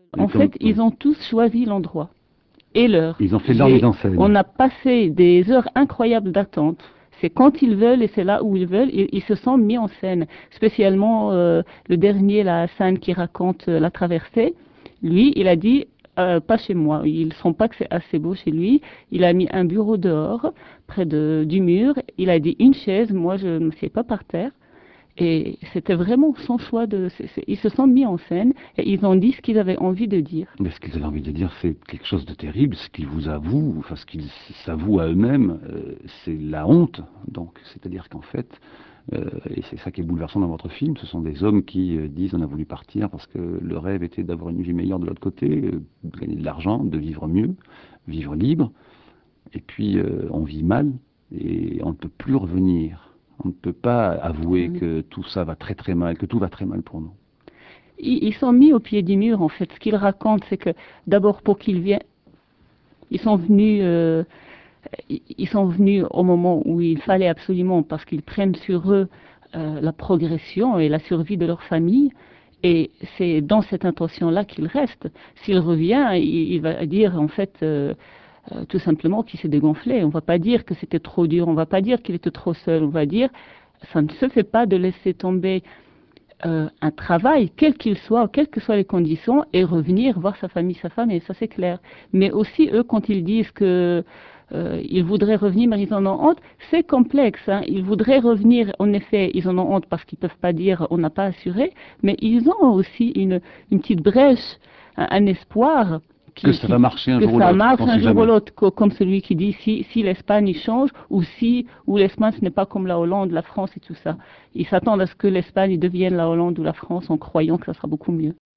En fait, ils ont tous choisi l'endroit et l'heure. Ils ont fait leur mise en scène. On a passé des heures incroyables d'attente. C'est quand ils veulent et c'est là où ils veulent. Ils se sont mis en scène. Spécialement le dernier, la scène qui raconte la traversée. Lui, il a dit pas chez moi. Il ne sent pas que c'est assez beau chez lui. Il a mis un bureau dehors, près du mur. Il a dit une chaise. Moi, je ne me sieds pas par terre. Et c'était vraiment son choix ils se sont mis en scène et ils ont dit ce qu'ils avaient envie de dire. Mais ce qu'ils avaient envie de dire, c'est quelque chose de terrible. Ce qu'ils vous avouent, enfin ce qu'ils s'avouent à eux-mêmes, c'est la honte. Donc, c'est-à-dire qu'en fait, et c'est ça qui est bouleversant dans votre film, ce sont des hommes qui disent on a voulu partir parce que le rêve était d'avoir une vie meilleure de l'autre côté, de gagner de l'argent, de vivre mieux, vivre libre. Et puis on vit mal et on ne peut plus revenir. On ne peut pas avouer que tout ça va très très mal, que tout va très mal pour nous. Ils sont mis au pied du mur, en fait. Ce qu'ils racontent, c'est que d'abord, pour qu'ils viennent, ils sont venus, ils sont venus au moment où il fallait absolument, parce qu'ils prennent sur eux la progression et la survie de leur famille. Et c'est dans cette intention-là qu'il reste. S'il revient, il va dire, en fait, tout simplement qu'il s'est dégonflé. On ne va pas dire que c'était trop dur, on ne va pas dire qu'il était trop seul, on va dire, ça ne se fait pas de laisser tomber un travail, quel qu'il soit, quelles que soient les conditions, et revenir voir sa famille, sa femme, et ça c'est clair. Mais aussi, eux, quand ils disent que ils voudraient revenir, mais ils en ont honte, c'est complexe. Hein. Ils voudraient revenir, en effet, ils en ont honte parce qu'ils ne peuvent pas dire on n'a pas assuré, mais ils ont aussi une petite brèche, un espoir Que ça va marcher un que jour ou ça l'autre, marche on un sait jour ou jamais. l'autre, comme celui qui dit si l'Espagne change ou l'Espagne ce n'est pas comme la Hollande, la France et tout ça. Ils s'attendent à ce que l'Espagne devienne la Hollande ou la France en croyant que ça sera beaucoup mieux.